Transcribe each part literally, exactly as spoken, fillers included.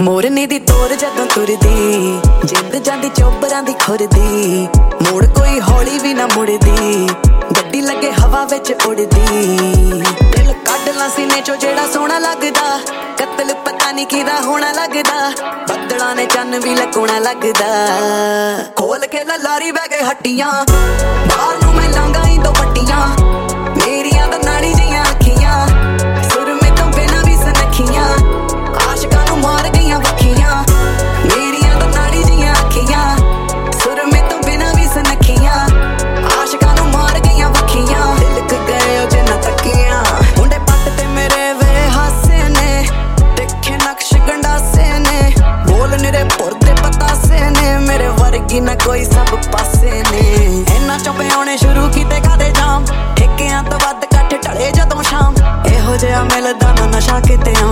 मोरनी दी तोर जदों तुरदी जिंद जांदी चोबरां दी खुरदी मोड़ कोई हौली भी ना मुड़दी गड्डी लगे हवा विच उड़दी दिल कढ ला सीने चो जेड़ा सोहना लगदा कत्ल पता नहीं किदा होना लगदा बदलां ने चन्न भी लकोना लगदा खोल के लारी बह गए हट्टियां बाहर नूं मैं लांगा ही दो पट्टियां मेरियां दा नाड़ी जियां अखियां सुर में तो बिना भी सनखियां आशिकां नूं मार गईयां वखियां मेरियां दा नाड़ी जियां अखियां सुर में तो बिना भी सनखियां आशिकां नूं मार गईयां वखियां दिलक गए ओ जिन्ना तकियां मुंडे पट ते मेरे वे हासे ने देखे नक्श गंडासे ने बोल निरे पुरदे पतासे ने मेरे वर्गी ना कोई सब पासे ने इन्ना चुपे आने शुरू कीते कादे जाम ठेकियां तो वध कट ढले जदों शाम एहो जिहा मिलदा ना नशा किते आ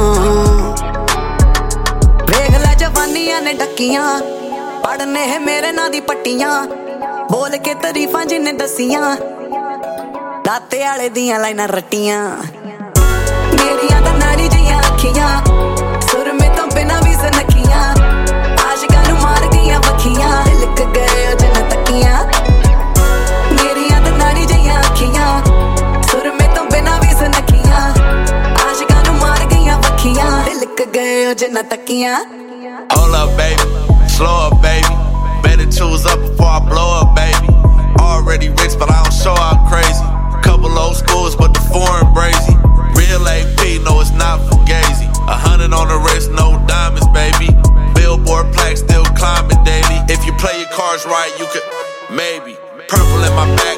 वेख ले जवानियां ने डकियां पढ़ने है मेरे नां दी पट्टियां बोल के तारीफां जिन्ने दसियां दाते आले दियां लाइनां रट्टियां मेरियां दा नाड़ी जियां अखियां सुर में तो बिना भी सनखियां आशिकां नूं मार गईयां वखियां लिक गए ओ जिन्ना तकियां मेरियां दा नाड़ी जियां अखियां सुर में तो बिना भी सनखियां आशिकां नूं मार गईयां वखियां लिक गए ओ जिन्ना तकियां. Hold up, baby, slow up, baby. Better choose up before I blow up, baby. Already rich, but I don't show out crazy. Couple old schools, but the foreign brazy. Real A P, no, it's not fugazi. A hundred on the wrist, no diamonds, baby. Billboard plaque, still climbing daily. If you play your cards right, you could maybe. Purple in my back,